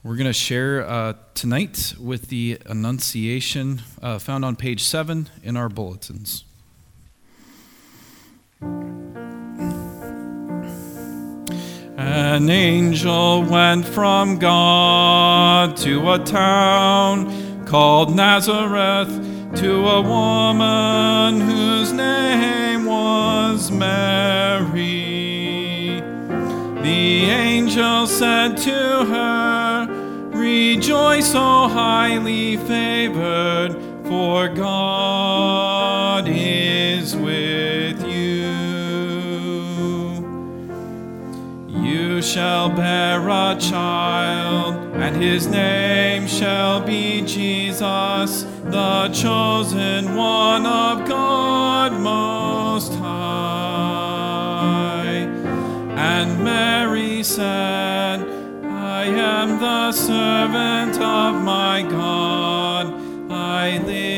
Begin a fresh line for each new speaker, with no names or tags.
We're going to share tonight with the Annunciation found on page 7 in our bulletins. An angel went from God to a town called Nazareth to a woman whose name was Mary. The angel said to her, "Rejoice, O highly favored, for God is with you. You shall bear a child, and his name shall be Jesus, the chosen one of God Most High." And Mary said, "I am the servant of my God. I live